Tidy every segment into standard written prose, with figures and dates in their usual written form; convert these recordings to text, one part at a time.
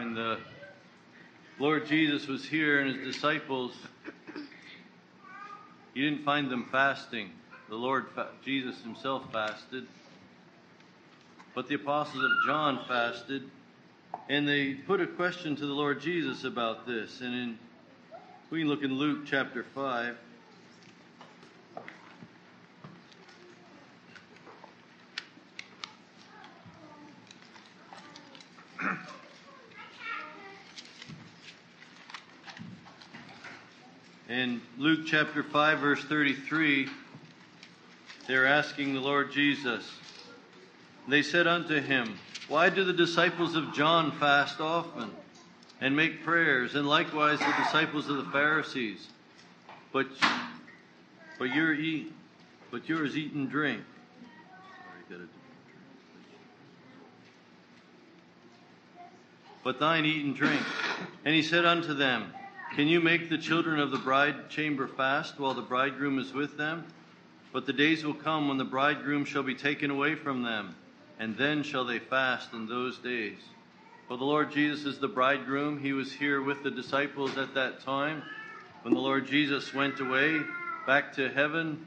when the Lord Jesus was here and his disciples, he didn't find them fasting. The Lord Jesus himself fasted, but the apostles of John fasted, and they put a question to the Lord Jesus about this. And we can look in Luke chapter 5. In Luke chapter 5, verse 33, they're asking the Lord Jesus. They said unto him, Why do the disciples of John fast often and make prayers, and likewise the disciples of the Pharisees? But yours eat and drink. But thine eat and drink. And he said unto them, Can you make the children of the bride chamber fast while the bridegroom is with them? But the days will come when the bridegroom shall be taken away from them, and then shall they fast in those days. For the Lord Jesus is the bridegroom. He was here with the disciples at that time. When the Lord Jesus went away back to heaven,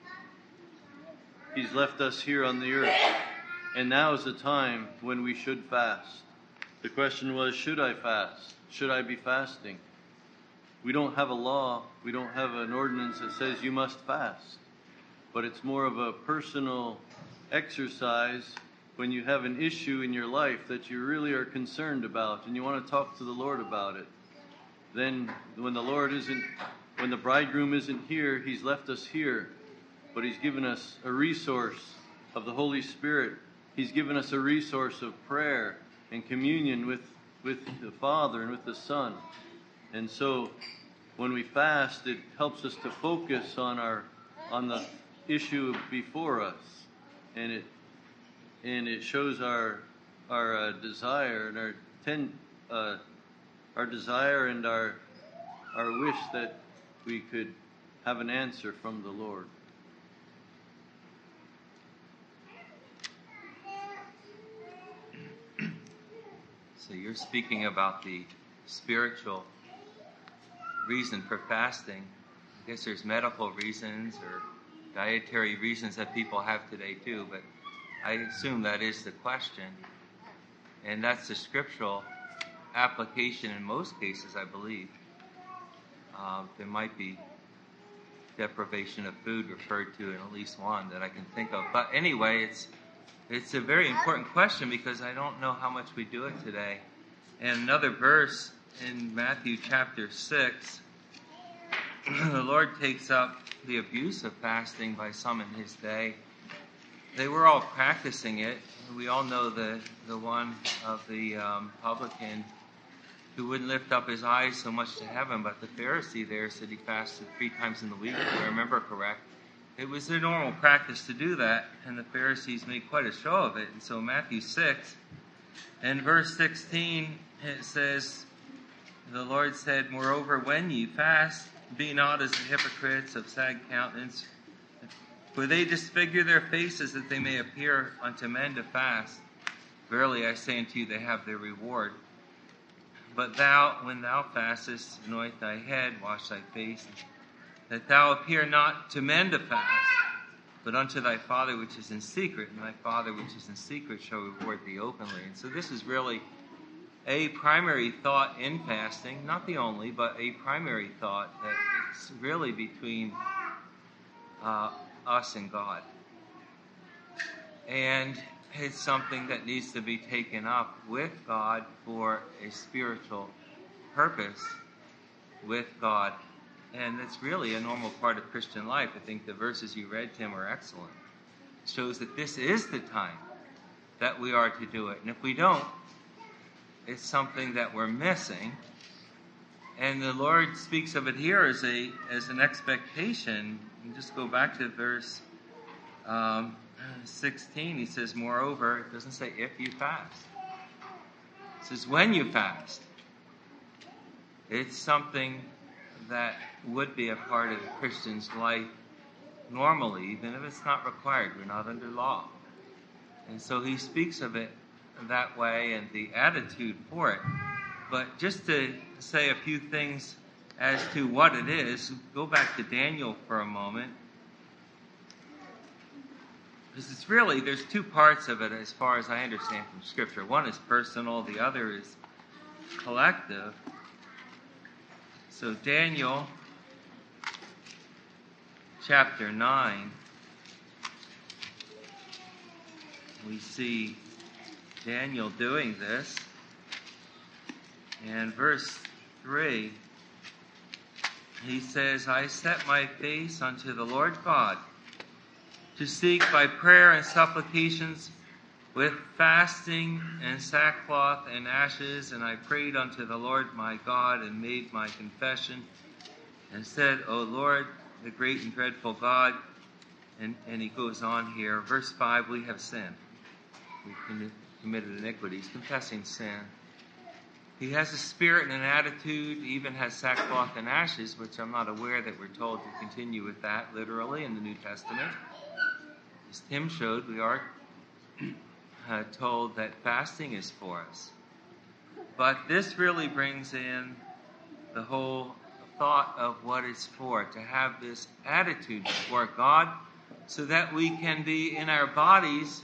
he's left us here on the earth. And now is the time when we should fast. The question was, should I fast? Should I be fasting? We don't have a law. We don't have an ordinance that says you must fast. But it's more of a personal exercise when you have an issue in your life that you really are concerned about and you want to talk to the Lord about it. Then when the bridegroom isn't here, he's left us here. But he's given us a resource of the Holy Spirit. He's given us a resource of prayer and communion with the Father and with the Son. And so when we fast, it helps us to focus on the issue before us, and it shows our desire and our desire and our wish that we could have an answer from the Lord. So you're speaking about the spiritual reason for fasting. I guess there's medical reasons or dietary reasons that people have today too, but I assume that is the question. And that's the scriptural application in most cases, I believe. There might be deprivation of food referred to in at least one that I can think of. But anyway, it's a very important question because I don't know how much we do it today. And another verse in Matthew chapter 6, the Lord takes up the abuse of fasting by some in his day. They were all practicing it. We all know the one of the publican who wouldn't lift up his eyes so much to heaven, but the Pharisee there said he fasted 3 times in the week, if I remember correct. It was their normal practice to do that, and the Pharisees made quite a show of it. And so Matthew 6, and verse 16, it says, the Lord said, Moreover, when ye fast, be not as the hypocrites of sad countenance, for they disfigure their faces that they may appear unto men to fast. Verily I say unto you, they have their reward. But thou, when thou fastest, anoint thy head, wash thy face, that thou appear not to men to fast, but unto thy Father which is in secret, and thy Father which is in secret shall reward thee openly. And so this is really a primary thought in fasting, not the only, but a primary thought that it's really between us and God. And it's something that needs to be taken up with God for a spiritual purpose with God. And it's really a normal part of Christian life. I think the verses you read, Tim, are excellent. It shows that this is the time that we are to do it. And if we don't, it's something that we're missing. And the Lord speaks of it here as an expectation. You just go back to verse 16. He says, Moreover, it doesn't say if you fast. It says when you fast. It's something that would be a part of the Christian's life normally, even if it's not required. We're not under law. And so he speaks of it that way, and the attitude for it But just to say a few things as to what it is, go back to Daniel for a moment. Because it's really, there's two parts of it as far as I understand from Scripture. One is personal, the other is collective. So Daniel chapter 9, we see Daniel doing this. And verse 3, he says, I set my face unto the Lord God, to seek by prayer and supplications with fasting and sackcloth and ashes. And I prayed unto the Lord my God and made my confession and said, O Lord, the great and dreadful God. And he goes on here. Verse 5, we have sinned. We've committed iniquity. He's confessing sin. He has a spirit and an attitude, even has sackcloth and ashes, which I'm not aware that we're told to continue with that literally in the New Testament. As Tim showed, we are told that fasting is for us. But this really brings in the whole thought of what it's for, to have this attitude before God so that we can be in our bodies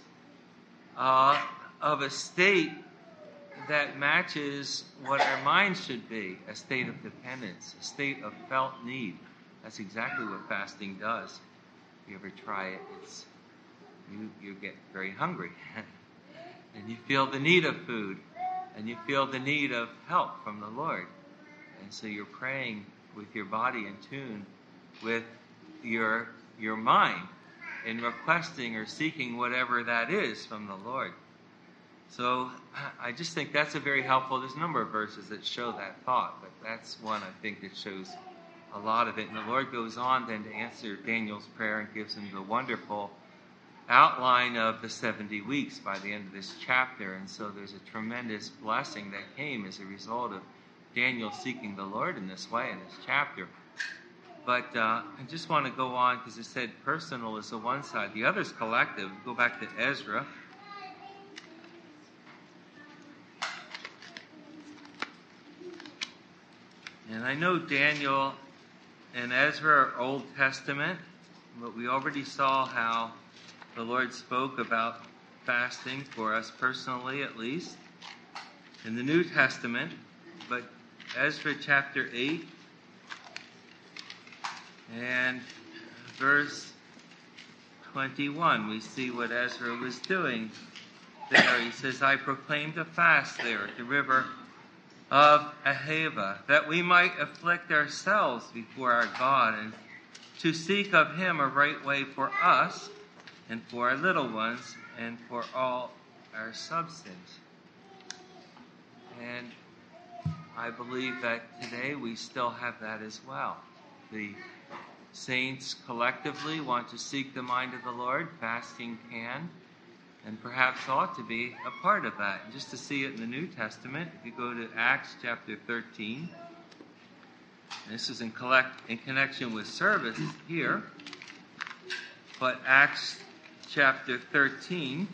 of a state that matches what our minds should be, a state of dependence, a state of felt need. That's exactly what fasting does. If you ever try it, you get very hungry. And you feel the need of food. And you feel the need of help from the Lord. And so you're praying with your body in tune with your mind in requesting or seeking whatever that is from the Lord. So I just think that's a very helpful, there's a number of verses that show that thought, but that's one I think that shows a lot of it. And the Lord goes on then to answer Daniel's prayer and gives him the wonderful outline of the 70 weeks by the end of this chapter. And so there's a tremendous blessing that came as a result of Daniel seeking the Lord in this way in this chapter. But I just want to go on because it said personal is the one side. The other is collective. Go back to Ezra. And I know Daniel and Ezra are Old Testament, but we already saw how the Lord spoke about fasting for us personally, at least, in the New Testament. But Ezra chapter 8 and verse 21, we see what Ezra was doing there. He says, I proclaimed a fast there at the river of Ahava, that we might afflict ourselves before our God, and to seek of him a right way for us, and for our little ones, and for all our substance. And I believe that today we still have that as well. The saints collectively want to seek the mind of the Lord. Fasting can and perhaps ought to be a part of that. And just to see it in the New Testament, if you go to Acts chapter 13, and this is in connection with service here, but Acts chapter 13,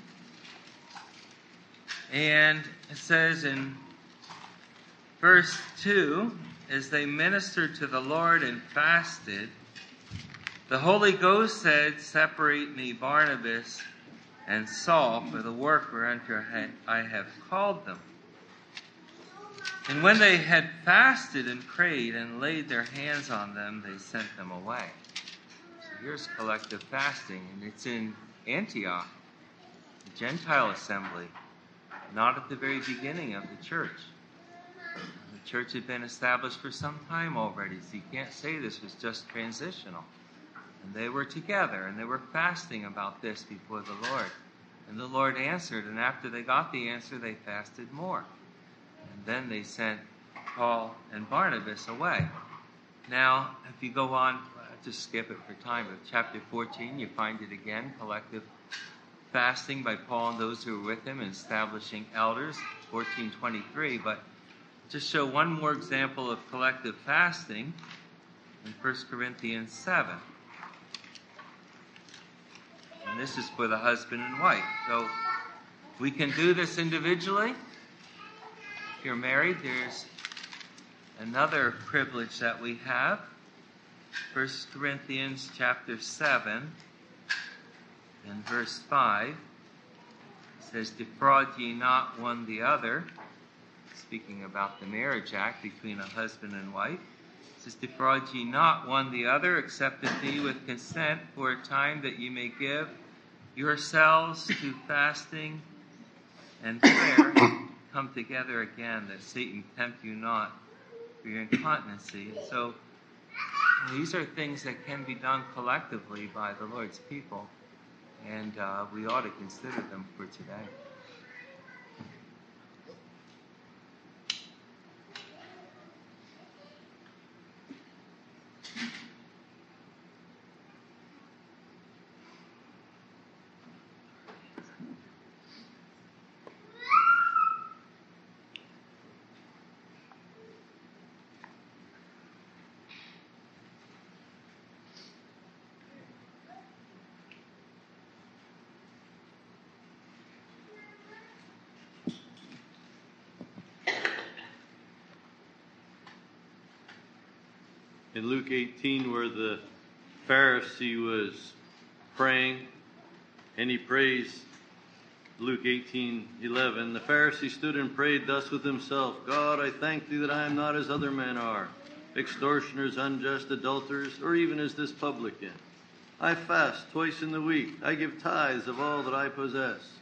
and it says in verse 2, as they ministered to the Lord and fasted, the Holy Ghost said, separate me Barnabas and Saul for the work whereunto I have called them. And when they had fasted and prayed and laid their hands on them, they sent them away. So here's collective fasting, and it's in Antioch, the Gentile assembly, not at the very beginning of the church. The church had been established for some time already, so you can't say this was just transitional. And they were together, and they were fasting about this before the Lord. And the Lord answered, and after they got the answer, they fasted more. And then they sent Paul and Barnabas away. Now, if you go on, just skip it for time, but chapter 14, you find it again, collective fasting by Paul and those who were with him, and establishing elders, 14:23. But just show one more example of collective fasting in 1 Corinthians 7. And this is for the husband and wife. So we can do this individually, If you're married, there's another privilege that we have. 1 Corinthians chapter 7 and verse 5 says, "Defraud ye not one the other," speaking about the marriage act between a husband and wife. It says, "Defraud ye not one the other, except it be with consent for a time, that ye may give yourselves to fasting and prayer. Come together again, that Satan tempt you not for your incontinency." And so these are things that can be done collectively by the Lord's people, and we ought to consider them for today. In Luke 18, where the Pharisee was praying, and he prays, Luke 18:11, "The Pharisee stood and prayed thus with himself, God, I thank thee that I am not as other men are, extortioners, unjust, adulterers, or even as this publican. I fast twice in the week. I give tithes of all that I possess."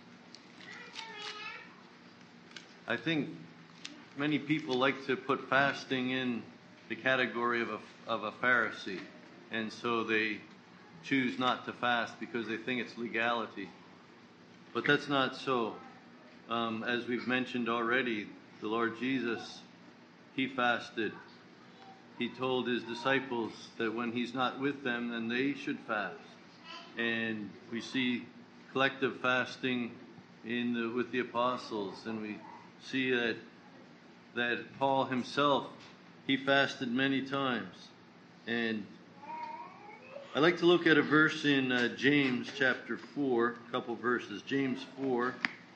I think many people like to put fasting in the category of a Pharisee, and so they choose not to fast because they think it's legality. But that's not so. As we've mentioned already, the Lord Jesus, he fasted. He told his disciples that when he's not with them, then they should fast. And we see collective fasting with the apostles, and we see that Paul himself, he fasted many times. And I'd like to look at a verse in James chapter 4, a couple verses. James 4.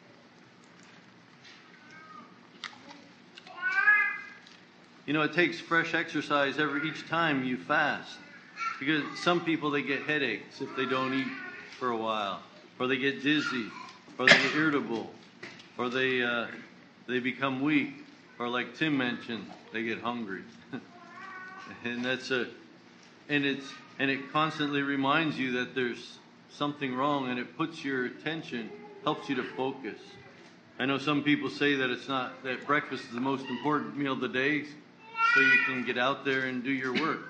You know, it takes fresh exercise each time you fast. Because some people, they get headaches if they don't eat for a while. Or they get dizzy. Or they get irritable. Or they become weak. Or like Tim mentioned, they get hungry. And it constantly reminds you that there's something wrong, and it puts your attention, helps you to focus. I know some people say that breakfast is the most important meal of the day, so you can get out there and do your work.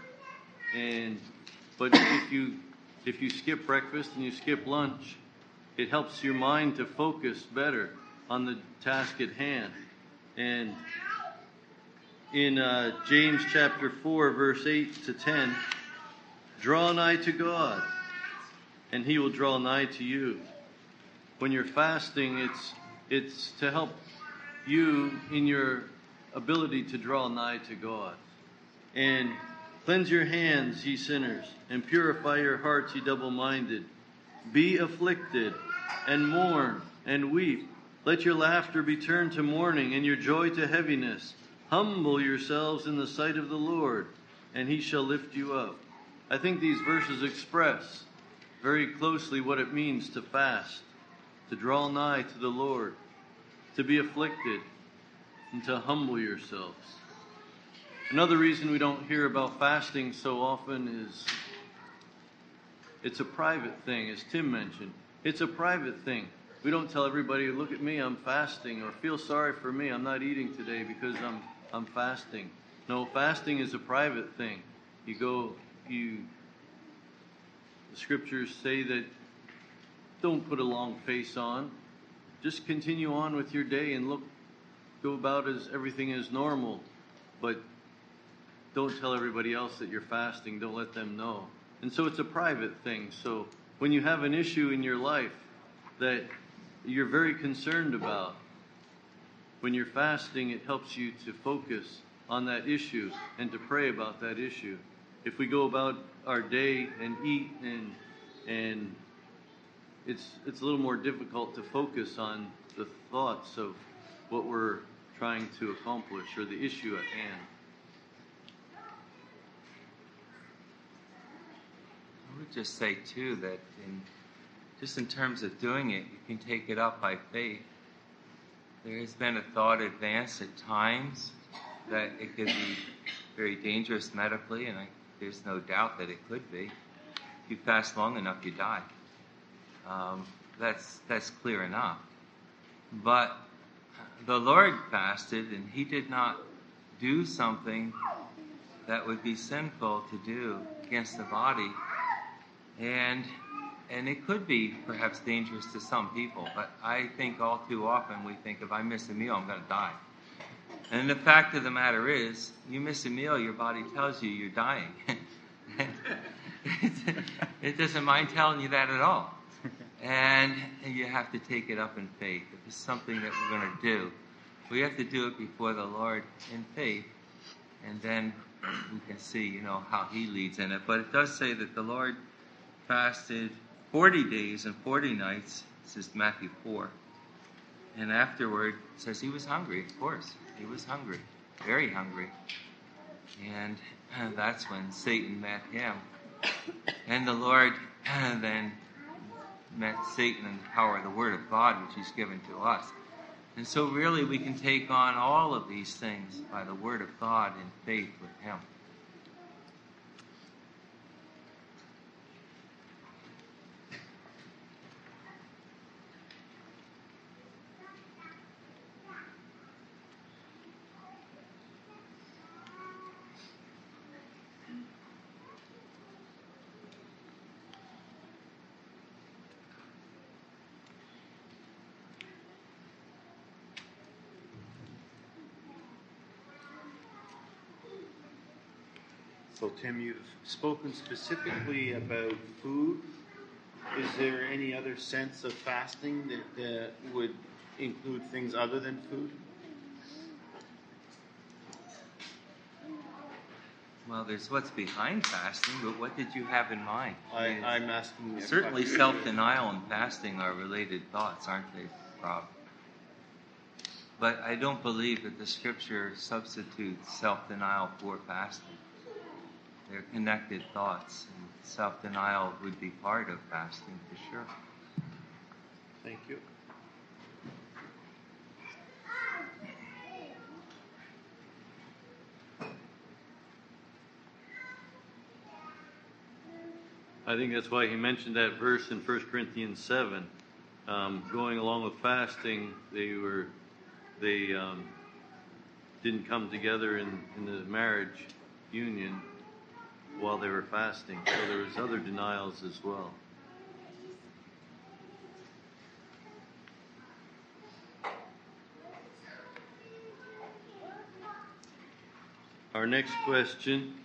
But if you skip breakfast and you skip lunch, it helps your mind to focus better on the task at hand. And in James chapter 4, verse 8 to 10, "Draw nigh to God, and he will draw nigh to you." When you're fasting, it's to help you in your ability to draw nigh to God. And "Cleanse your hands, ye sinners, and purify your hearts, ye double-minded. Be afflicted, and mourn, and weep. Let your laughter be turned to mourning, and your joy to heaviness. Humble yourselves in the sight of the Lord, and he shall lift you up." I think these verses express very closely what it means to fast, to draw nigh to the Lord, to be afflicted, and to humble yourselves. Another reason we don't hear about fasting so often is it's a private thing, as Tim mentioned. It's a private thing. We don't tell everybody, "Look at me, I'm fasting," or "Feel sorry for me, I'm not eating today because I'm fasting." No, fasting is a private thing. The scriptures say that don't put a long face on. Just continue on with your day and go about as everything is normal. But don't tell everybody else that you're fasting. Don't let them know. And so it's a private thing. So when you have an issue in your life that you're very concerned about, when you're fasting, it helps you to focus on that issue and to pray about that issue. If we go about our day and eat and it's a little more difficult to focus on the thoughts of what we're trying to accomplish or the issue at hand. I would just say, too, that in terms of doing it, you can take it up by faith. There has been a thought advanced at times that it could be very dangerous medically, and there's no doubt that it could be. If you fast long enough, you die. That's clear enough. But the Lord fasted, and he did not do something that would be sinful to do against the body. And it could be perhaps dangerous to some people, but I think all too often we think if I miss a meal, I'm going to die. And the fact of the matter is, you miss a meal, your body tells you you're dying. It doesn't mind telling you that at all. And you have to take it up in faith. If it's something that we're going to do, we have to do it before the Lord in faith, and then we can see, how he leads in it. But it does say that the Lord fasted 40 days and 40 nights. This is Matthew 4. And afterward, it says he was hungry, of course. He was hungry, very hungry. And that's when Satan met him. And the Lord then met Satan in the power of the Word of God, which he's given to us. And so really we can take on all of these things by the Word of God in faith with him. So, Tim, you've spoken specifically about food. Is there any other sense of fasting that would include things other than food? Well, there's what's behind fasting, but what did you have in mind? I'm asking. Certainly self-denial and fasting are related thoughts, aren't they, Rob? But I don't believe that the Scripture substitutes self-denial for fasting. They're connected thoughts, and self-denial would be part of fasting for sure. Thank you. I think that's why he mentioned that verse in 1 Corinthians 7. Going along with fasting, they didn't come together in the marriage union while they were fasting. So there was other denials as well. Our next question: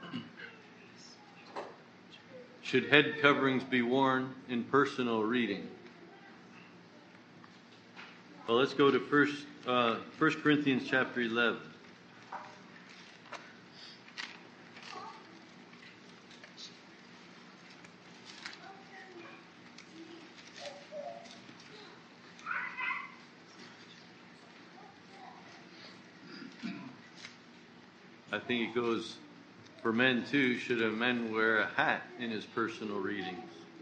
should head coverings be worn in personal reading? Well, let's go to 1 Corinthians chapter 11. I think it goes for men too. Should a man wear a hat in his personal readings?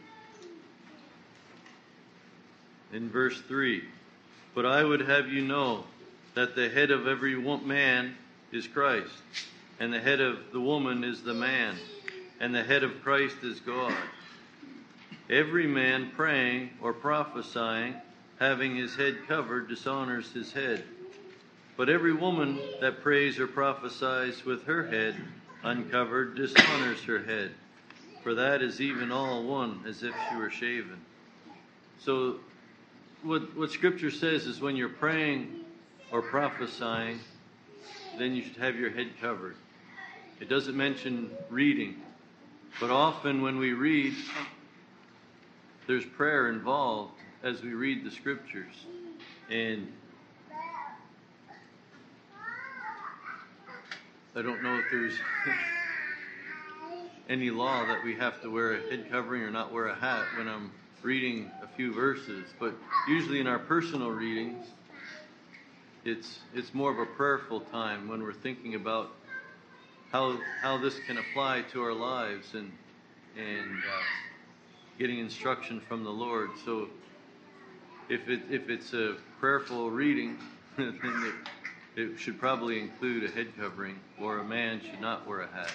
In verse 3, but I would have you know that the head of every man is Christ, and the head of the woman is the man, and the head of Christ is God. Every man praying or prophesying, having his head covered, dishonors his head. But every woman that prays or prophesies with her head uncovered dishonors her head, for that is even all one, as if she were shaven. So what Scripture says is when you're praying or prophesying, then you should have your head covered. It doesn't mention reading, but often when we read, there's prayer involved as we read the Scriptures. And I don't know if there's any law that we have to wear a head covering or not wear a hat when I'm reading a few verses. But usually in our personal readings, it's more of a prayerful time when we're thinking about how this can apply to our lives and getting instruction from the Lord. So if it's a prayerful reading, then it should probably include a head covering, or a man should not wear a hat.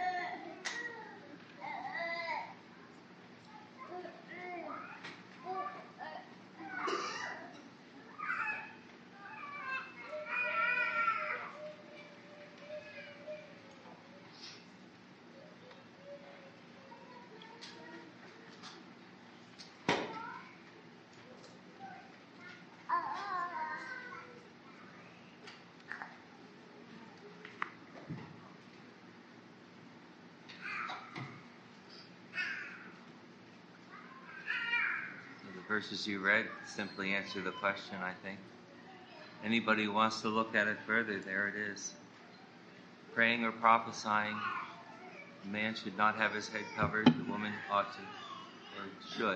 Verses you read simply answer the question, I think. Anybody who wants to look at it further, there it is. Praying or prophesying, the man should not have his head covered, the woman ought to, or should.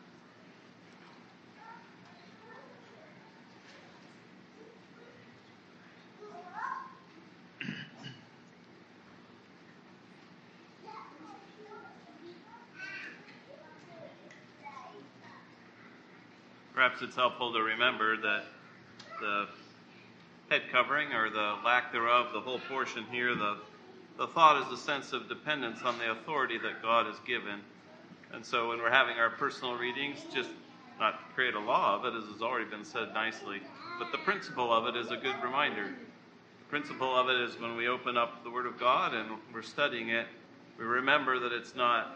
Perhaps it's helpful to remember that the head covering, or the lack thereof, the whole portion here, the thought is a sense of dependence on the authority that God has given. And so when we're having our personal readings, just not create a law of it, as has already been said nicely, but the principle of it is a good reminder. The principle of it is when we open up the Word of God and we're studying it, we remember that it's not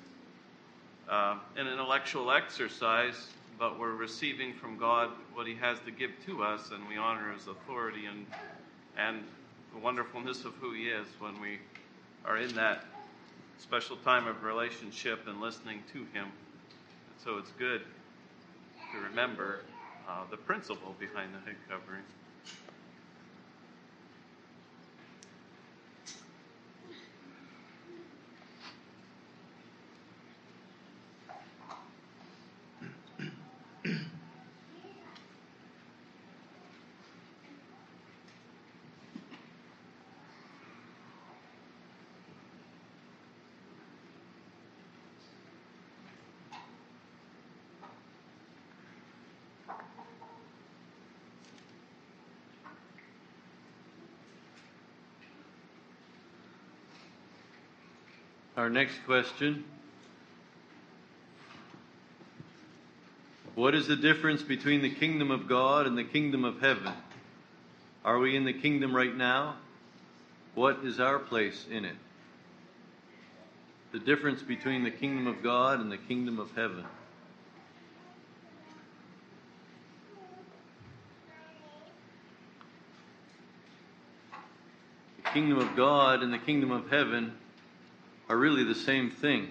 an intellectual exercise, but we're receiving from God what He has to give to us, and we honor His authority and the wonderfulness of who He is when we are in that special time of relationship and listening to Him. And so it's good to remember the principle behind the head covering. Our next question: what is the difference between the kingdom of God and the kingdom of heaven? Are we in the kingdom right now? What is our place in it? The difference between the kingdom of God and the kingdom of heaven. The kingdom of God and the kingdom of heaven are really the same thing.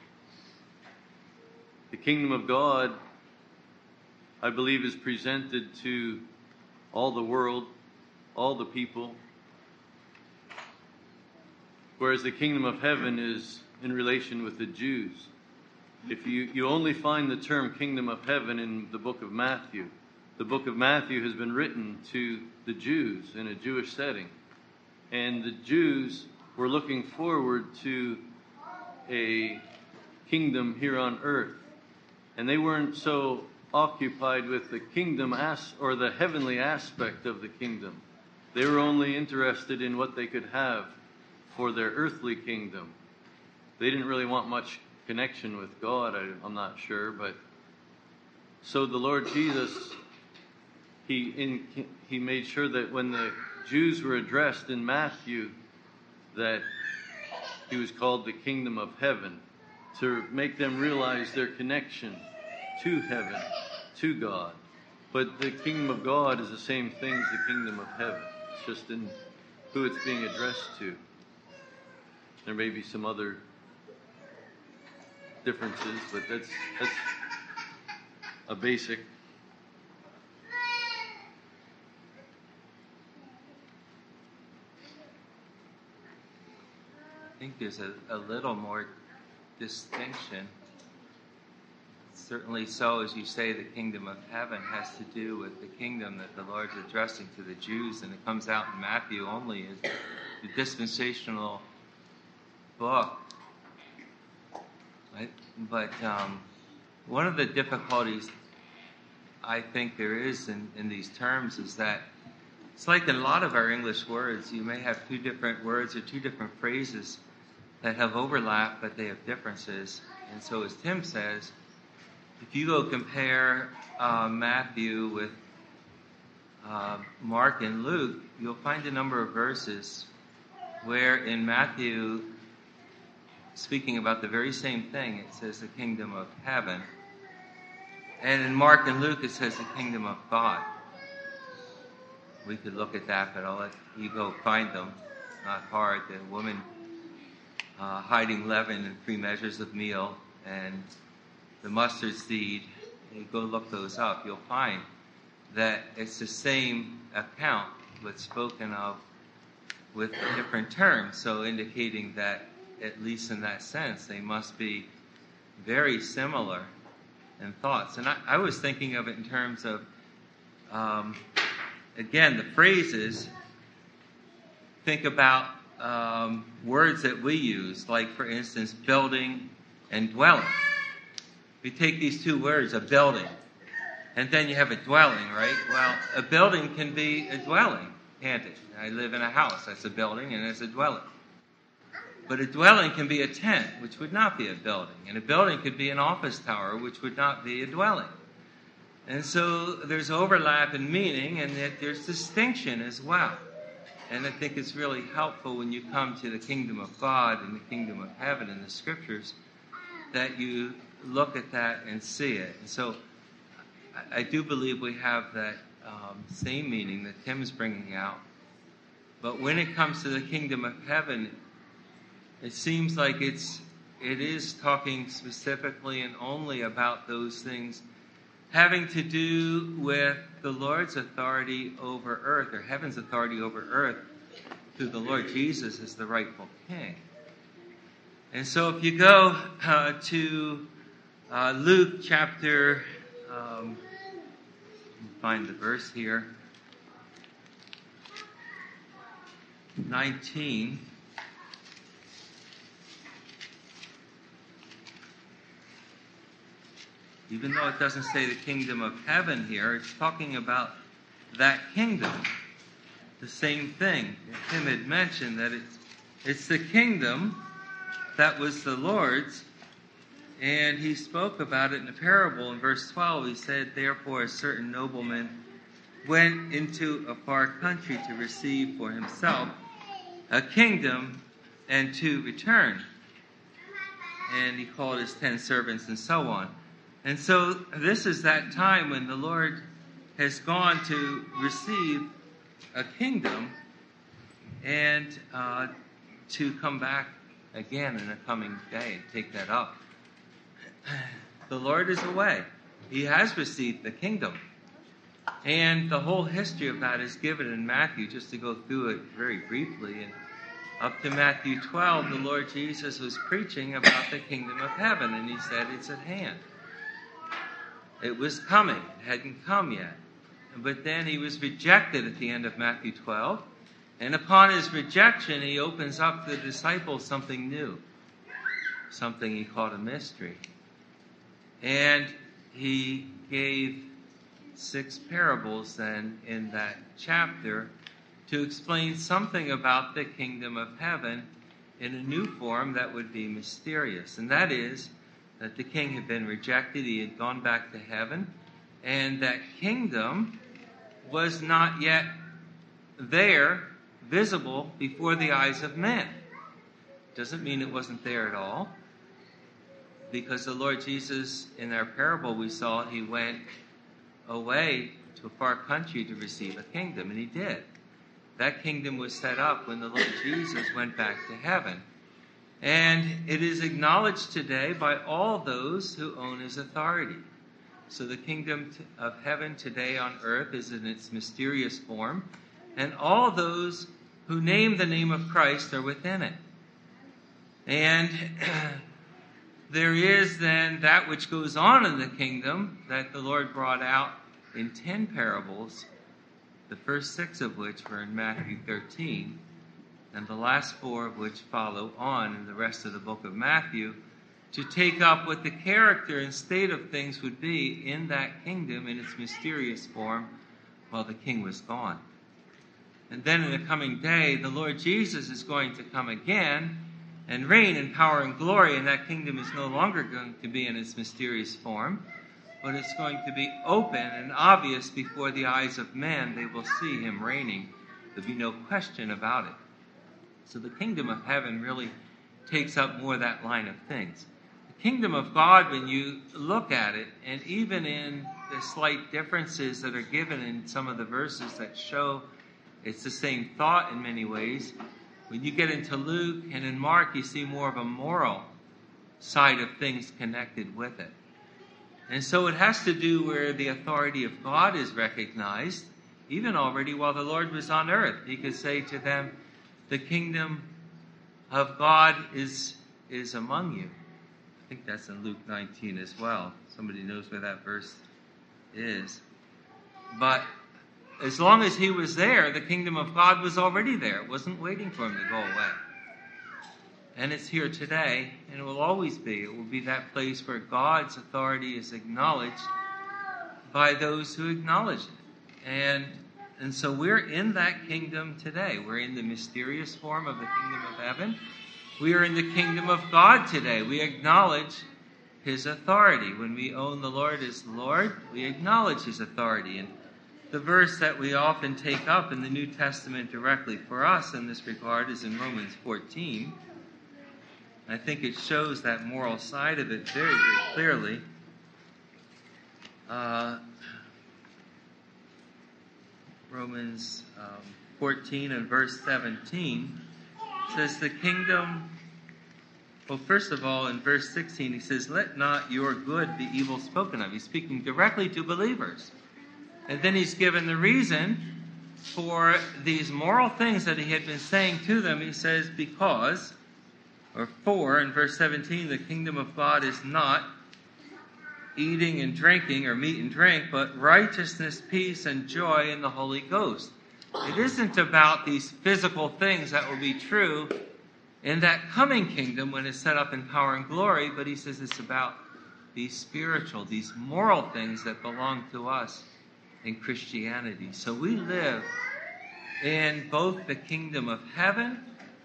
The kingdom of God, I believe, is presented to all the world, all the people, whereas the kingdom of heaven is in relation with the Jews. If you only find the term kingdom of heaven in the book of Matthew. The book of Matthew has been written to the Jews in a Jewish setting, and the Jews were looking forward to a kingdom here on earth. And they weren't so occupied with the kingdom or the heavenly aspect of the kingdom. They were only interested in what they could have for their earthly kingdom. They didn't really want much connection with God, I'm not sure. But so the Lord Jesus, he made sure that when the Jews were addressed in Matthew, that He was called the kingdom of heaven, to make them realize their connection to heaven, to God. But the kingdom of God is the same thing as the kingdom of heaven. It's just in who it's being addressed to. There may be some other differences, but that's a basic. I think there's a little more distinction certainly so, as you say, the kingdom of heaven has to do with the kingdom that the Lord's addressing to the Jews, and it comes out in Matthew only as the dispensational book. Right? But one of the difficulties I think there is in these terms is that it's like in a lot of our English words, you may have two different words or two different phrases that have overlap, but they have differences. And so as Tim says, if you go compare Matthew with Mark and Luke, you'll find a number of verses where in Matthew, speaking about the very same thing, it says the kingdom of heaven. And in Mark and Luke, it says the kingdom of God. We could look at that, but I'll let you go find them. Not hard. The woman hiding leaven in 3 measures of meal and the mustard seed. You go look those up. You'll find that it's the same account, but spoken of with different terms. So indicating that, at least in that sense, they must be very similar in thoughts. And I was thinking of it in terms of, again, the phrases. Think about words that we use, like, for instance, building and dwelling. We take these two words, a building, and then you have a dwelling, right? Well, a building can be a dwelling, can't it? I live in a house. That's a building, and it's a dwelling. But a dwelling can be a tent, which would not be a building. And a building could be an office tower, which would not be a dwelling. And so there's overlap in meaning, and that there's distinction as well. And I think it's really helpful when you come to the kingdom of God and the kingdom of heaven in the scriptures that you look at that and see it. And so I do believe we have that same meaning that Tim's bringing out. But when it comes to the kingdom of heaven, it seems like it is talking specifically and only about those things having to do with the Lord's authority over earth, or heaven's authority over earth, through the Lord Jesus as the rightful king. And so if you go to Luke chapter, find the verse here, 19. Even though it doesn't say the kingdom of heaven here, it's talking about that kingdom. The same thing. Tim had mentioned that it's the kingdom that was the Lord's, and he spoke about it in a parable. In verse 12, he said, "Therefore a certain nobleman went into a far country to receive for himself a kingdom and to return. And he called his 10 servants and so on." And so this is that time when the Lord has gone to receive a kingdom and to come back again in a coming day and take that up. The Lord is away. He has received the kingdom. And the whole history of that is given in Matthew, just to go through it very briefly. And up to Matthew 12, the Lord Jesus was preaching about the kingdom of heaven, and he said it's at hand. It was coming. It hadn't come yet. But then he was rejected at the end of Matthew 12. And upon his rejection, he opens up to the disciples something new. Something he called a mystery. And he gave 6 parables then in that chapter to explain something about the kingdom of heaven in a new form that would be mysterious. And that is that the king had been rejected, he had gone back to heaven, and that kingdom was not yet there, visible before the eyes of men. Doesn't mean it wasn't there at all, because the Lord Jesus, in our parable we saw, he went away to a far country to receive a kingdom, and he did. That kingdom was set up when the Lord Jesus went back to heaven. And it is acknowledged today by all those who own his authority. So the kingdom of heaven today on earth is in its mysterious form, and all those who name the name of Christ are within it. And there is then that which goes on in the kingdom that the Lord brought out in 10 parables, the first 6 of which were in Matthew 13, and the last 4 of which follow on in the rest of the book of Matthew, to take up what the character and state of things would be in that kingdom in its mysterious form while the king was gone. And then in the coming day, the Lord Jesus is going to come again and reign in power and glory, and that kingdom is no longer going to be in its mysterious form, but it's going to be open and obvious before the eyes of men. They will see him reigning. There'll be no question about it. So the kingdom of heaven really takes up more that line of things. The kingdom of God, when you look at it, and even in the slight differences that are given in some of the verses that show it's the same thought in many ways, when you get into Luke and in Mark, you see more of a moral side of things connected with it. And so it has to do where the authority of God is recognized, even already while the Lord was on earth. He could say to them, the kingdom of God is among you. I think that's in Luke 19 as well. Somebody knows where that verse is. But as long as he was there, the kingdom of God was already there. It wasn't waiting for him to go away. And it's here today, and it will always be. It will be that place where God's authority is acknowledged by those who acknowledge it. And so we're in that kingdom today. We're in the mysterious form of the kingdom of heaven. We are in the kingdom of God today. We acknowledge his authority. When we own the Lord as Lord, we acknowledge his authority. And the verse that we often take up in the New Testament directly for us in this regard is in Romans 14. I think it shows that moral side of it very, very clearly. Romans 14 and verse 17 says the kingdom, well, first of all, in verse 16, he says, let not your good be evil spoken of. He's speaking directly to believers. And then he's given the reason for these moral things that he had been saying to them. He says, because, or for, in verse 17, the kingdom of God is not eating and drinking, or meat and drink, but righteousness, peace, and joy in the Holy Ghost. It isn't about these physical things that will be true in that coming kingdom when it's set up in power and glory, but he says it's about these spiritual, these moral things that belong to us in Christianity. So we live in both the kingdom of heaven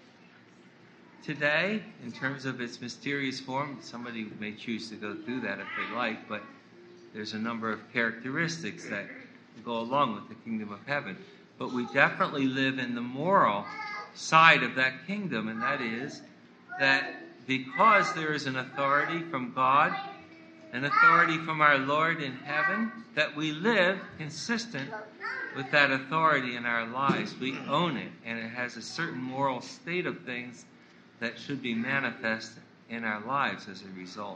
today, in terms of its mysterious form. Somebody may choose to go through that if they like, but there's a number of characteristics that go along with the kingdom of heaven. But we definitely live in the moral side of that kingdom, and that is that because there is an authority from God, an authority from our Lord in heaven, that we live consistent with that authority in our lives. We own it, and it has a certain moral state of things that should be manifest in our lives as a result.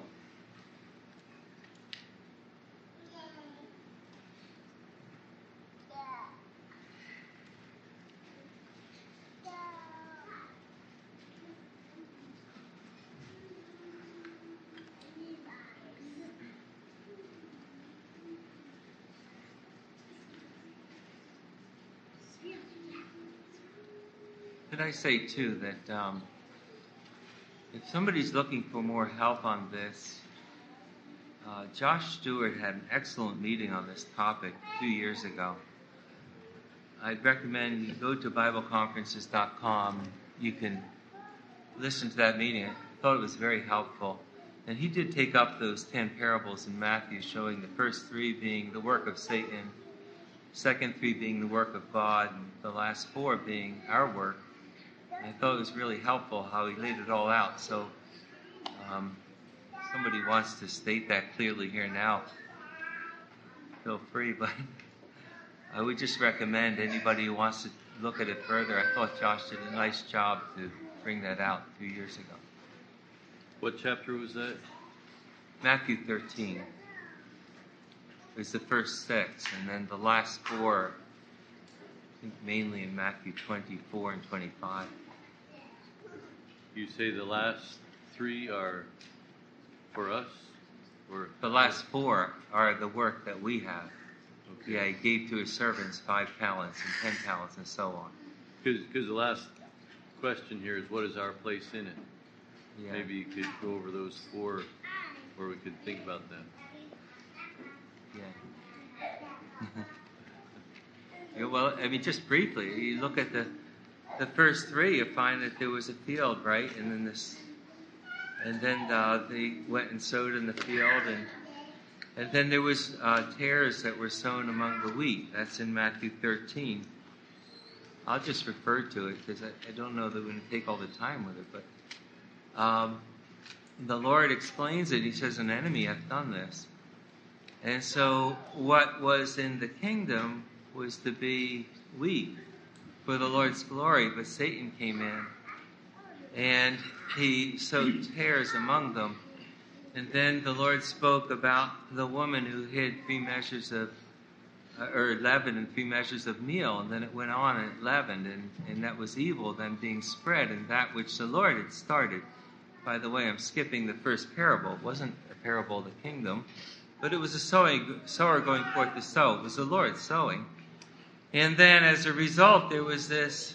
Could I say, too, that if somebody's looking for more help on this, Josh Stewart had an excellent meeting on this topic 2 years ago. I'd recommend you go to BibleConferences.com. You can listen to that meeting. I thought it was very helpful. And he did take up those 10 parables in Matthew, showing the first 3 being the work of Satan, second 3 being the work of God, and the last 4 being our work. And I thought it was really helpful how he laid it all out. So somebody wants to state that clearly here now, feel free, but I would just recommend anybody who wants to look at it further. I thought Josh did a nice job to bring that out 2 years ago. What chapter was that? Matthew 13 is the first 6, and then the last 4, I think mainly in Matthew 24 and 25. You say the last 3 are for us? Or The last 4 are the work that we have. okay. Yeah, he gave to his servants 5 talents and 10 talents and so on. Because the last question here is, what is our place in it? Yeah. Maybe you could go over those 4, or we could think about them. Yeah. Yeah, well, I mean, just briefly, you look at the first 3, you find that there was a field, right? And then they went and sowed in the field, and then there was tares that were sown among the wheat. That's in Matthew 13. I'll just refer to it because I don't know that we're going to take all the time with it, but the Lord explains it. He says, an enemy hath done this. And so what was in the kingdom was to be wheat for the Lord's glory, but Satan came in and he sowed tares among them. And then the Lord spoke about the woman who hid 3 measures of, or leaven and 3 measures of meal, and then it went on and it leavened, and that was evil then being spread, and that which the Lord had started. By the way, I'm skipping the first parable. It wasn't a parable of the kingdom, but it was a sower going forth to sow. It was the Lord sowing. And then as a result, there was this,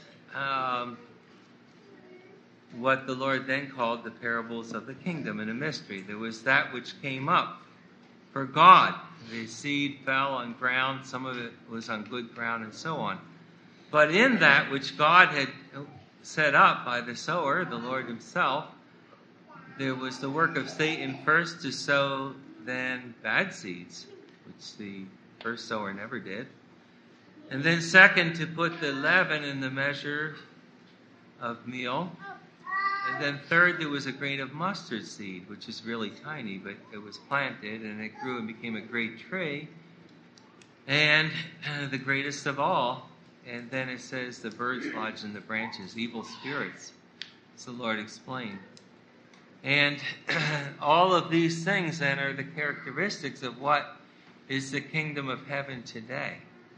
what the Lord then called the parables of the kingdom in a mystery. There was that which came up for God. The seed fell on ground, some of it was on good ground, and so on. But in that which God had set up by the sower, the Lord himself, there was the work of Satan first to sow then bad seeds, which the first sower never did. And then second, to put the leaven in the measure of meal. And then third, there was a grain of mustard seed, which is really tiny, but it was planted and it grew and became a great tree. And the greatest of all, and then it says the birds lodged in the branches, evil spirits, as the Lord explained. And all of these things then are the characteristics of what is the kingdom of heaven today.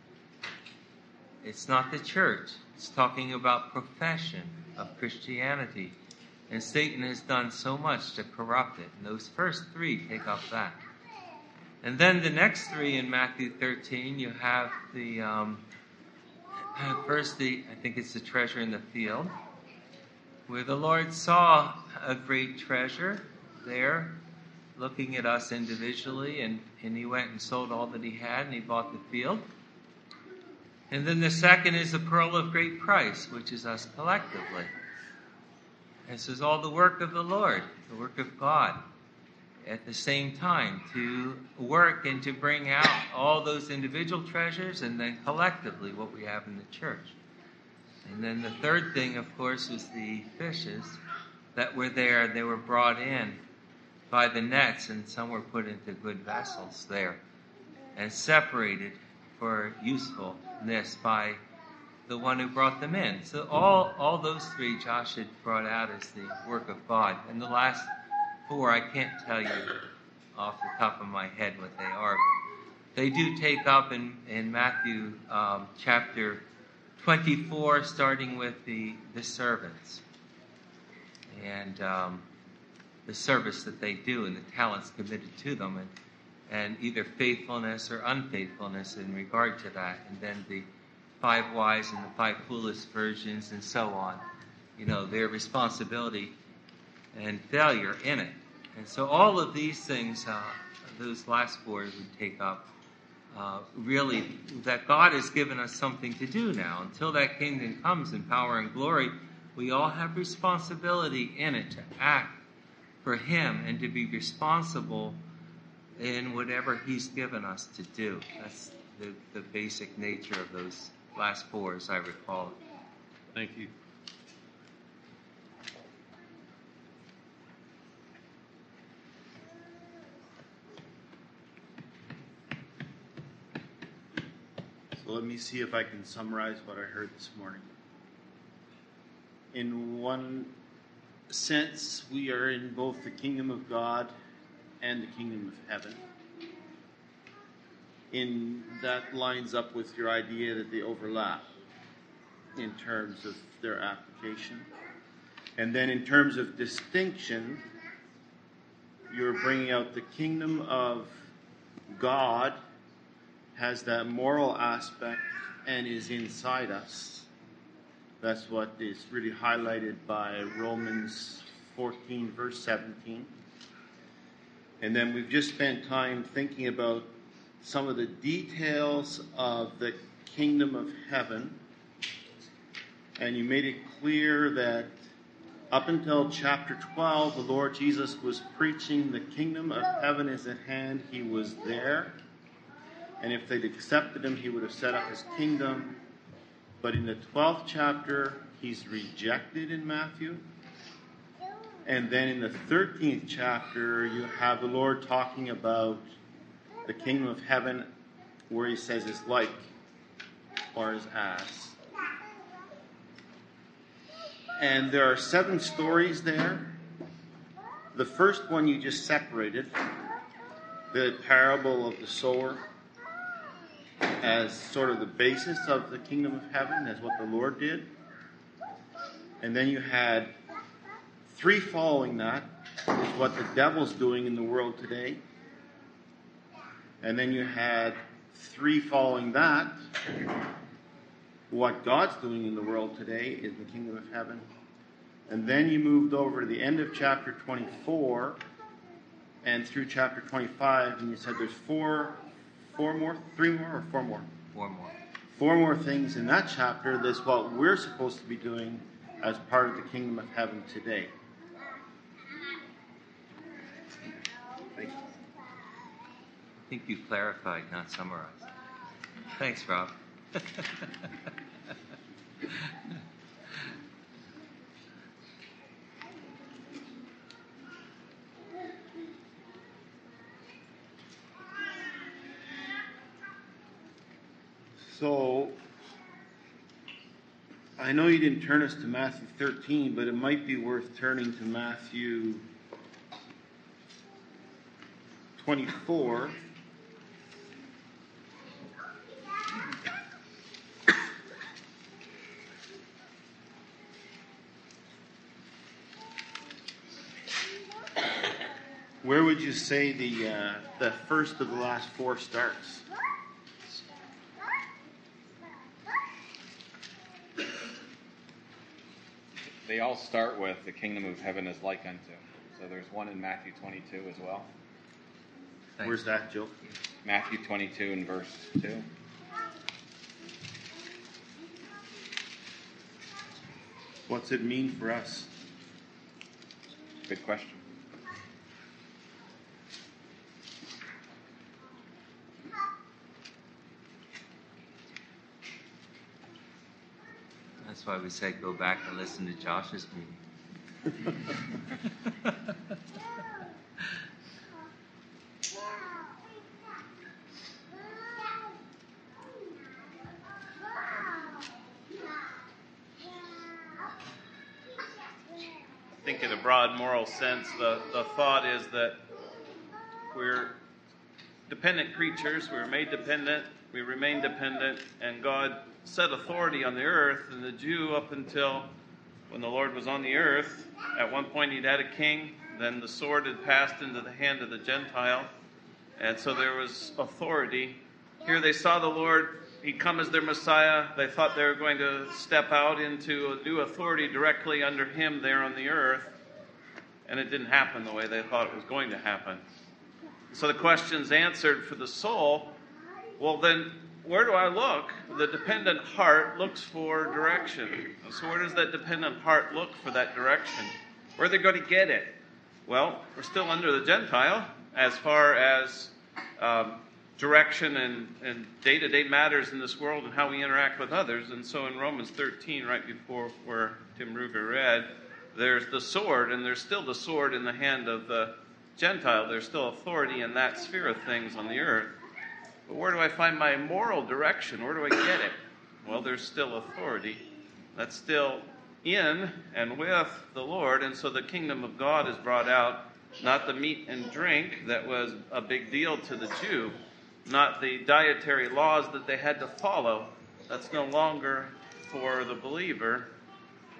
It's not the church. It's talking about profession of Christianity. And Satan has done so much to corrupt it. And those first 3 take up that. And then the next 3 in Matthew 13, you have the, first I think it's the treasure in the field, where the Lord saw a great treasure there, looking at us individually, and he went and sold all that he had, and he bought the field. And then the second is the pearl of great price, which is us collectively. This is all the work of the Lord, the work of God, at the same time, to work and to bring out all those individual treasures and then collectively what we have in the church. And then the third thing, of course, was the fishes that were there. They were brought in by the nets, and some were put into good vessels there and separated for usefulness by the one who brought them in. So all those 3 Josh had brought out as the work of God. And the last 4, I can't tell you off the top of my head what they are. They do take up in Matthew chapter 24, starting with the servants and the service that they do and the talents committed to them, and either faithfulness or unfaithfulness in regard to that, and then the 5 wise and the 5 foolish virgins and so on. You know, their responsibility and failure in it. And so all of these things, those last 4 would take up really that God has given us something to do now. Until that kingdom comes in power and glory, we all have responsibility in it to act for him and to be responsible in whatever he's given us to do. That's the basic nature of those last 4, as I recall it. Thank you. So let me see if I can summarize what I heard this morning. In one sense, we are in both the kingdom of God and the kingdom of heaven. That lines up with your idea that they overlap in terms of their application. And then in terms of distinction, you're bringing out the kingdom of God has that moral aspect and is inside us. That's what is really highlighted by Romans 14, verse 17. And then we've just spent time thinking about some of the details of the kingdom of heaven. And you made it clear that up until chapter 12, the Lord Jesus was preaching the kingdom of heaven is at hand. He was there. And if they'd accepted him, he would have set up his kingdom. But in the 12th chapter, he's rejected in Matthew. And then in the 13th chapter, you have the Lord talking about the kingdom of heaven, where he says it's like or is as. And there are 7 stories there. The first one you just separated, the parable of the sower, as sort of the basis of the kingdom of heaven, as what the Lord did. And then you had 3 following that, is what the devil's doing in the world today. And then you had 3 following that, what God's doing in the world today in the kingdom of heaven. And then you moved over to the end of chapter 24 and through chapter 25, and you said there's 4 more things in that chapter. That's what we're supposed to be doing as part of the kingdom of heaven today. Thank you. I think you clarified, not summarized. Thanks, Rob. So, I know you didn't turn us to Matthew 13, but it might be worth turning to Matthew 24. Where would you say the first of the last 4 starts? They all start with the kingdom of heaven is like unto. So there's one in Matthew 22 as well. Thanks. Where's that, Joe? Matthew 22 and verse 2. What's it mean for us? Good question. That's why we say go back and listen to Josh's meeting. I think in a broad moral sense, the thought is that we're dependent creatures, we're made dependent, we remain dependent, and God set authority on the earth, and the Jew up until when the Lord was on the earth, at one point he'd had a king, then the sword had passed into the hand of the Gentile, and so there was authority. Here they saw the Lord, he'd come as their Messiah. They thought they were going to step out into a new authority directly under him there on the earth, and it didn't happen the way they thought it was going to happen. So the question's answered for the soul. Well, then, where do I look? The dependent heart looks for direction. So where does that dependent heart look for that direction? Where are they going to get it? Well, we're still under the Gentile as far as direction and day-to-day matters in this world and how we interact with others. And so in Romans 13, right before where Tim Ruger read, there's the sword, and there's still the sword in the hand of the Gentile. There's still authority in that sphere of things on the earth. But where do I find my moral direction? Where do I get it? Well, there's still authority. That's still in and with the Lord. And so the kingdom of God is brought out, not the meat and drink that was a big deal to the Jew, not the dietary laws that they had to follow. That's no longer for the believer.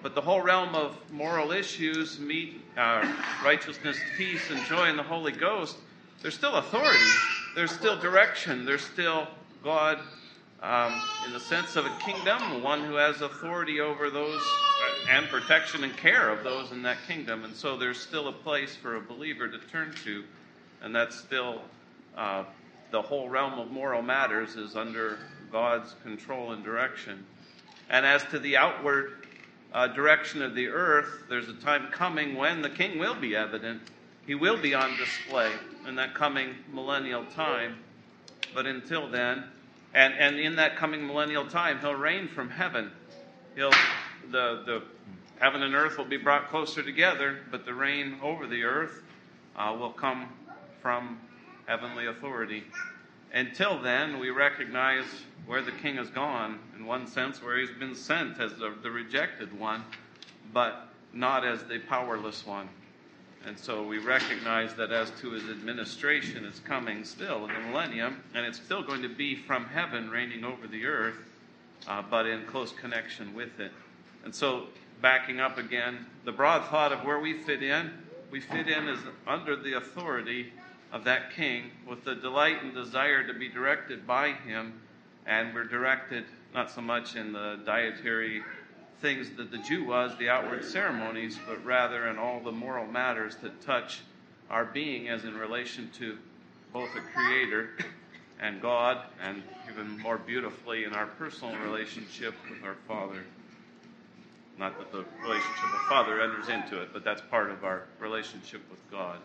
But the whole realm of moral issues, righteousness, peace, and joy in the Holy Ghost, there's still authority. There's still direction. There's still God in the sense of a kingdom, one who has authority over those and protection and care of those in that kingdom. And so there's still a place for a believer to turn to, and that's still the whole realm of moral matters is under God's control and direction. And as to the outward direction of the earth, there's a time coming when the king will be evident. He will be on display in that coming millennial time. But until then, and in that coming millennial time, he'll reign from heaven. The heaven and earth will be brought closer together, but the reign over the earth will come from heavenly authority. Until then, we recognize where the king has gone, in one sense, where he's been sent as the rejected one, but not as the powerless one. And so we recognize that as to his administration, it's coming still in the millennium, and it's still going to be from heaven reigning over the earth, but in close connection with it. And so, backing up again, the broad thought of where we fit in as under the authority of that king, with the delight and desire to be directed by him, and we're directed not so much in the dietary things that the Jew was, the outward ceremonies, but rather in all the moral matters that touch our being as in relation to both a Creator and God, and even more beautifully in our personal relationship with our Father. Not that the relationship with Father enters into it, but that's part of our relationship with God.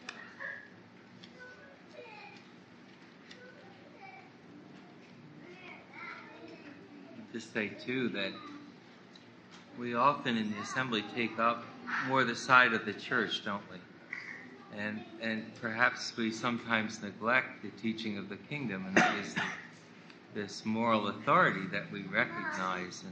Just say, too, that we often in the assembly take up more the side of the church, don't we? And perhaps we sometimes neglect the teaching of the kingdom, and that is this moral authority that we recognize.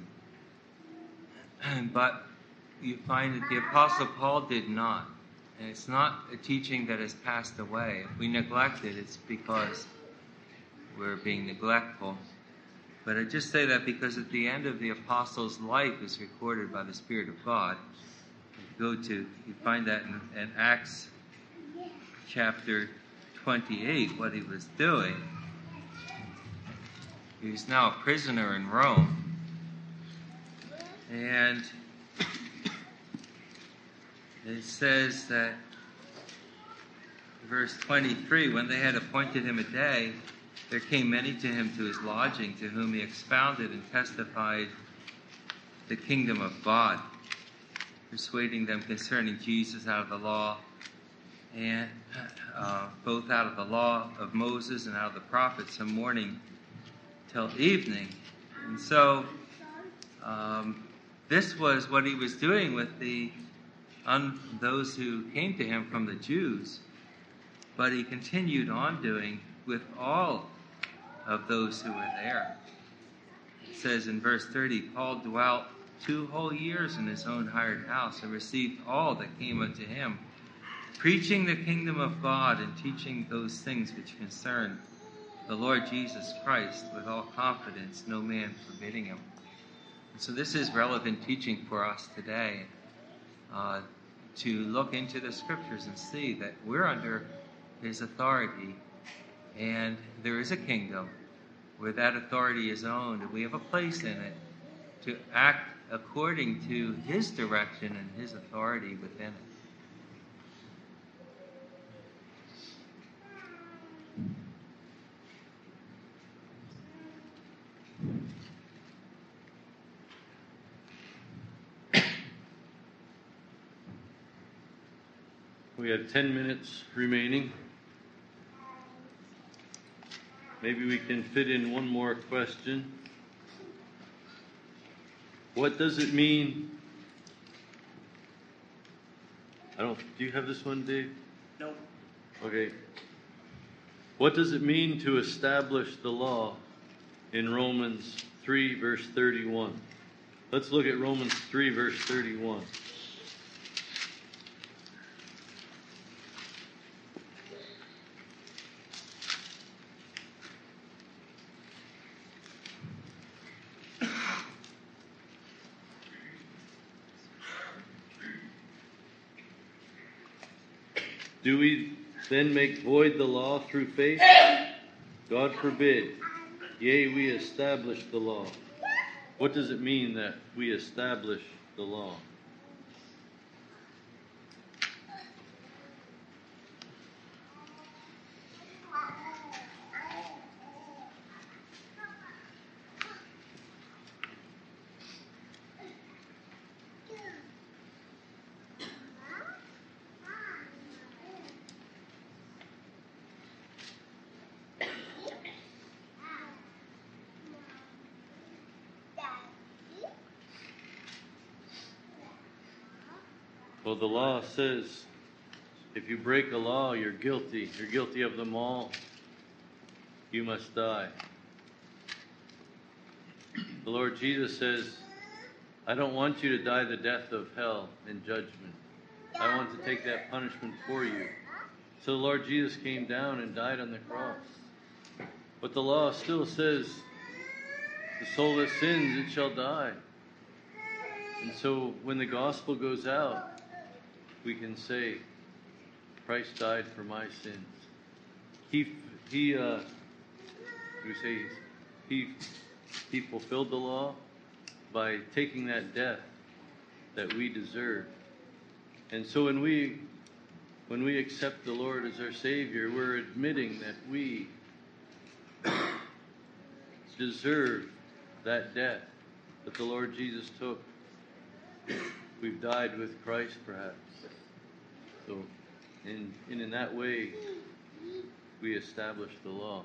But you find that the Apostle Paul did not. And it's not a teaching that has passed away. If we neglect it, it's because we're being neglectful. But I just say that because at the end of the apostle's life is recorded by the Spirit of God. You find that in Acts chapter 28, what he was doing. He was now a prisoner in Rome. And it says that, verse 23, when they had appointed him a day, there came many to him to his lodging, to whom he expounded and testified the kingdom of God, persuading them concerning Jesus out of the law, and both out of the law of Moses and out of the prophets, from morning till evening. And so this was what he was doing with those who came to him from the Jews, but he continued on doing with all of those who were there. It says in verse 30, Paul dwelt 2 whole years in his own hired house and received all that came unto him, preaching the kingdom of God and teaching those things which concern the Lord Jesus Christ with all confidence, no man forbidding him. And so this is relevant teaching for us today, to look into the scriptures and see that we're under his authority, and there is a kingdom where that authority is owned, and we have a place in it to act according to his direction and his authority within it. We have 10 minutes remaining. Maybe we can fit in one more question. What does it mean? Do you have this one, Dave? No. Okay. What does it mean to establish the law in Romans 3, verse 31? Let's look at Romans 3, verse 31. Do we then make void the law through faith? God forbid. Yea, we establish the law. What does it mean that we establish the law? Well, the law says if you break a law, you're guilty. You're guilty of them all. You must die. The Lord Jesus says, I don't want you to die the death of hell in judgment. I want to take that punishment for you. So the Lord Jesus came down and died on the cross. But the law still says, the soul that sins, it shall die. And so when the gospel goes out, we can say, Christ died for my sins. He fulfilled the law by taking that death that we deserve. And so when we accept the Lord as our Savior, we're admitting that we deserve that death that the Lord Jesus took. We've died with Christ, perhaps. So, in that way, we establish the law.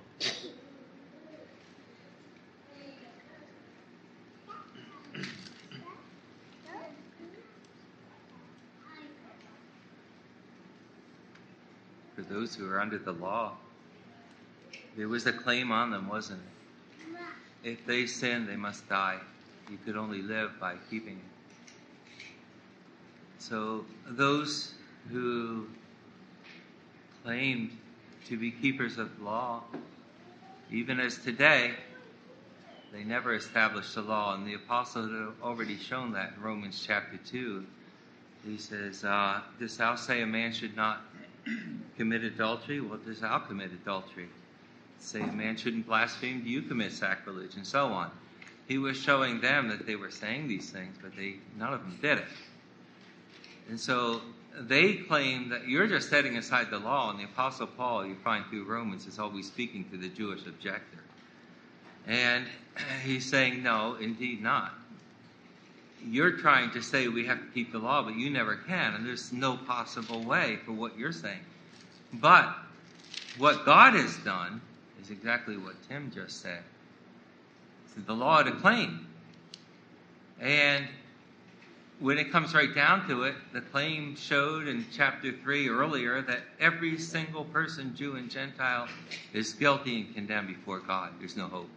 For those who are under the law, there was a claim on them, wasn't it? If they sin, they must die. You could only live by keeping it. So those who claimed to be keepers of the law, even as today, they never established the law. And the apostle had already shown that in Romans chapter 2. He says, dost thou say a man should not commit adultery? Well, dost thou commit adultery? Say a man shouldn't blaspheme? Do you commit sacrilege? And so on. He was showing them that they were saying these things, but none of them did it. And so they claim that you're just setting aside the law, and the Apostle Paul, you find through Romans, is always speaking to the Jewish objector. And he's saying, no, indeed not. You're trying to say we have to keep the law, but you never can, and there's no possible way for what you're saying. But what God has done is exactly what Tim just said. It's the law to claim. And when it comes right down to it, the claim showed in chapter 3 earlier that every single person, Jew and Gentile, is guilty and condemned before God. There's no hope.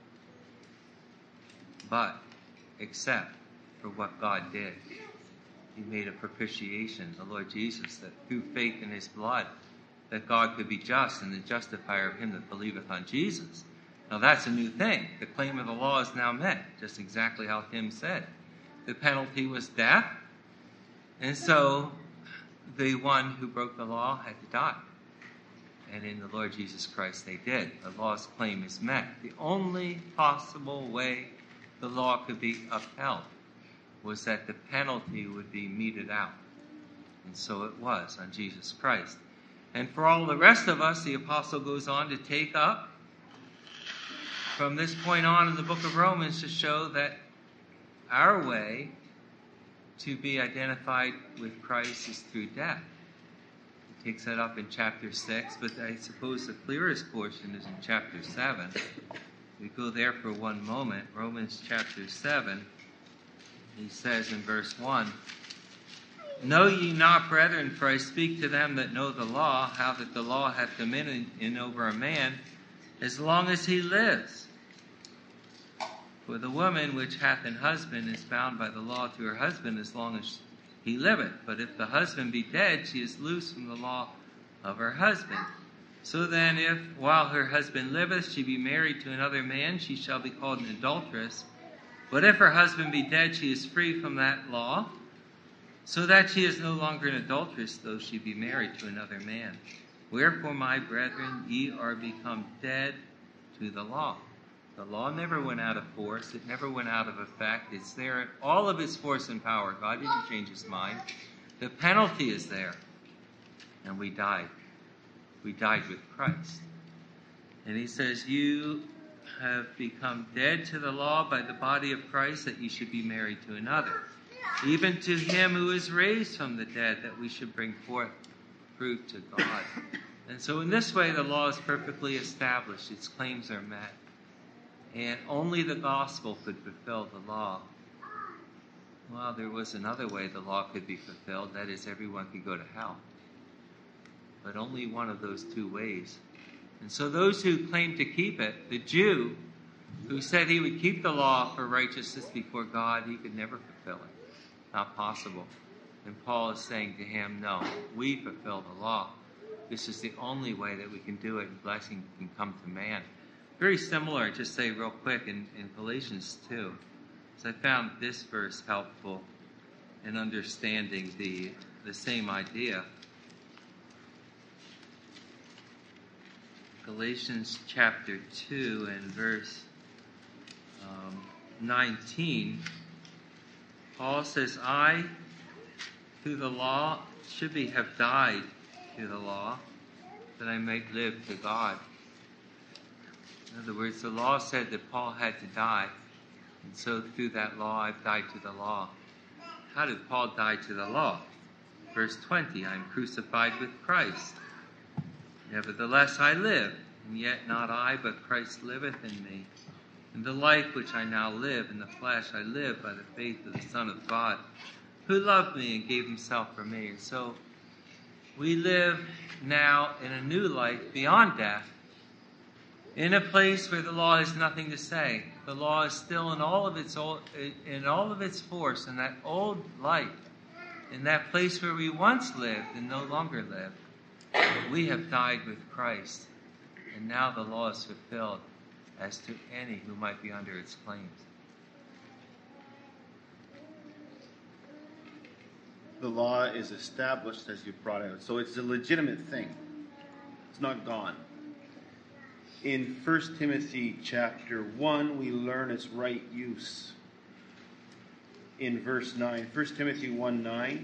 But, except for what God did. He made a propitiation, the Lord Jesus, that through faith in his blood, that God could be just and the justifier of him that believeth on Jesus. Now that's a new thing. The claim of the law is now met, just exactly how Tim said. The penalty was death, and so the one who broke the law had to die. And in the Lord Jesus Christ they did. The law's claim is met. The only possible way the law could be upheld was that the penalty would be meted out. And so it was on Jesus Christ. And for all the rest of us, the apostle goes on to take up from this point on in the book of Romans to show that our way to be identified with Christ is through death. He takes that up in chapter 6, but I suppose the clearest portion is in chapter 7. We go there for one moment. Romans chapter 7, he says in verse 1, Know ye not, brethren, for I speak to them that know the law, how that the law hath dominion over a man, as long as he lives. For the woman which hath an husband is bound by the law to her husband as long as he liveth. But if the husband be dead, she is loose from the law of her husband. So then, if while her husband liveth she be married to another man, she shall be called an adulteress. But if her husband be dead, she is free from that law. so that she is no longer an adulteress, though she be married to another man. Wherefore, my brethren, ye are become dead to the law. The law never went out of force. It never went out of effect. It's there in all of its force and power. God didn't change his mind. The penalty is there. And we died. We died with Christ. And he says, you have become dead to the law by the body of Christ, that you should be married to another. Even to him who is raised from the dead, that we should bring forth fruit to God. And so in this way, the law is perfectly established. Its claims are met. And only the gospel could fulfill the law. Well, there was another way the law could be fulfilled. That is, everyone could go to hell. But only one of those two ways. And so those who claimed to keep it, the Jew who said he would keep the law for righteousness before God, he could never fulfill it. Not possible. And Paul is saying to him, no, we fulfill the law. This is the only way that we can do it, and blessing can come to man. Very similar, just say real quick, in Galatians 2. So I found this verse helpful in understanding the same idea. Galatians chapter 2 and verse 19. Paul says, I, through the law, have died to the law, that I might live to God. In other words, the law said that Paul had to die, and so through that law, I've died to the law. How did Paul die to the law? Verse 20, I am crucified with Christ. Nevertheless, I live, and yet not I, but Christ liveth in me. And the life which I now live in the flesh, I live by the faith of the Son of God, who loved me and gave himself for me. And so we live now in a new life beyond death, in a place where the law has nothing to say. The law is still in all of its force, in that old life, in that place where we once lived and no longer live. We have died with Christ, and now the law is fulfilled as to any who might be under its claims. The law is established, as you brought out, so it's a legitimate thing. It's not gone. In 1 Timothy chapter 1, we learn its right use. In verse 9, 1 Timothy 1:9,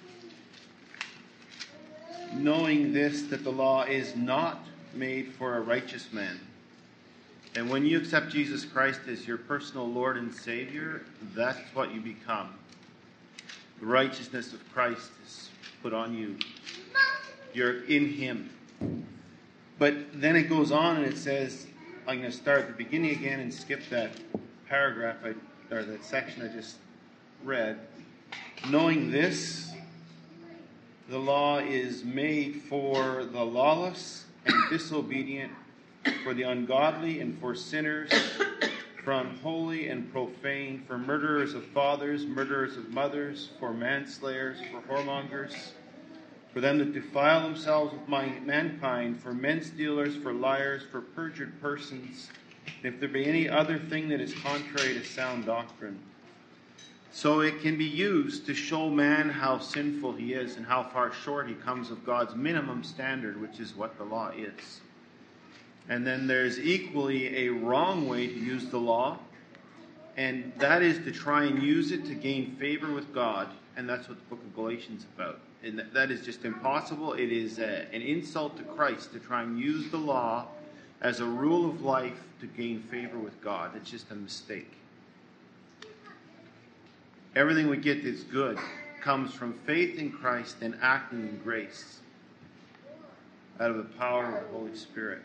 knowing this, that the law is not made for a righteous man. And when you accept Jesus Christ as your personal Lord and Savior, that's what you become. The righteousness of Christ is put on you. You're in him. But then it goes on and it says, I'm going to start at the beginning again and skip that paragraph, or that section I just read. Knowing this, the law is made for the lawless and disobedient, for the ungodly and for sinners, for unholy and profane, for murderers of fathers, murderers of mothers, for manslayers, for whoremongers, for them that defile themselves with mankind, for men stealers, for liars, for perjured persons, and if there be any other thing that is contrary to sound doctrine. So it can be used to show man how sinful he is and how far short he comes of God's minimum standard, which is what the law is. And then there's equally a wrong way to use the law, and that is to try and use it to gain favor with God, and that's what the book of Galatians is about. And that is just impossible. It is an insult to Christ to try and use the law as a rule of life to gain favor with God. It's just a mistake. Everything we get that's good comes from faith in Christ and acting in grace out of the power of the Holy Spirit.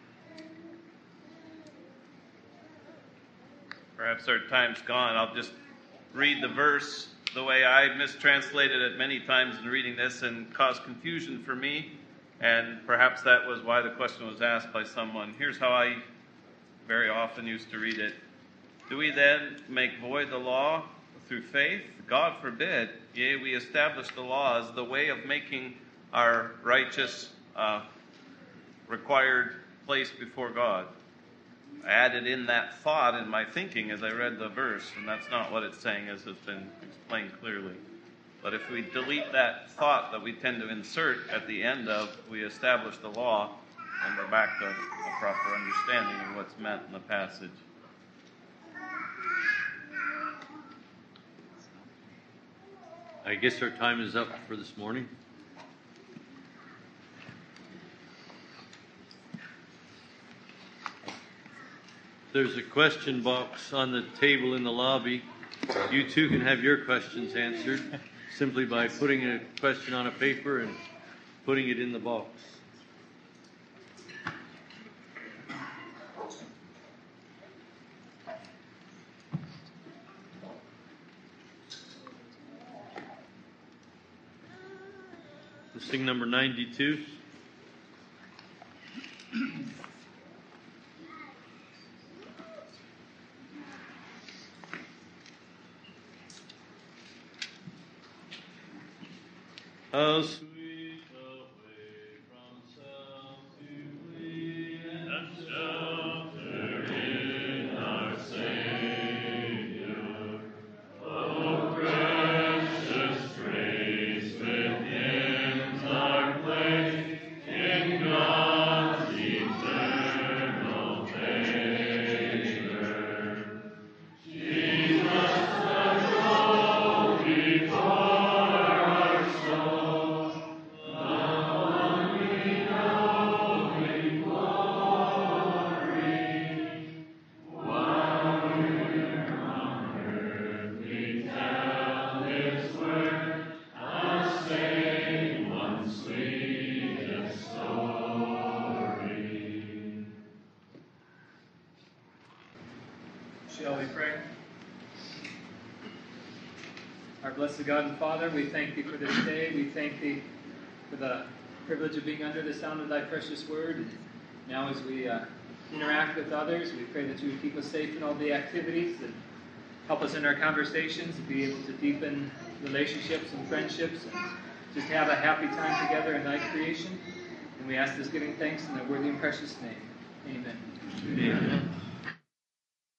Perhaps our time's gone. I'll just read the verse the way I mistranslated it many times in reading this and caused confusion for me. And perhaps that was why the question was asked by someone. Here's how I very often used to read it. Do we then make void the law through faith? God forbid. Yea, we establish the law as the way of making our righteous required place before God. I added in that thought in my thinking as I read the verse, and that's not what it's saying as has been explained clearly. But if we delete that thought that we tend to insert at the end of we establish the law, and we're back to a proper understanding of what's meant in the passage. I guess our time is up for this morning. There's a question box on the table in the lobby. You too can have your questions answered simply by putting a question on a paper and putting it in the box. Sing number 92. How sweet the way from self to flee and shelter in our Savior. Oh, precious grace within our place in God's eternal favor. Jesus, the go before. Shall we pray? Our blessed God and Father, we thank Thee for this day. We thank Thee for the privilege of being under the sound of Thy precious word. And now as we interact with others, we pray that You would keep us safe in all the activities and help us in our conversations to be able to deepen relationships and friendships and just have a happy time together in Thy creation. And we ask this giving thanks in Thy worthy and precious name. Amen. Amen.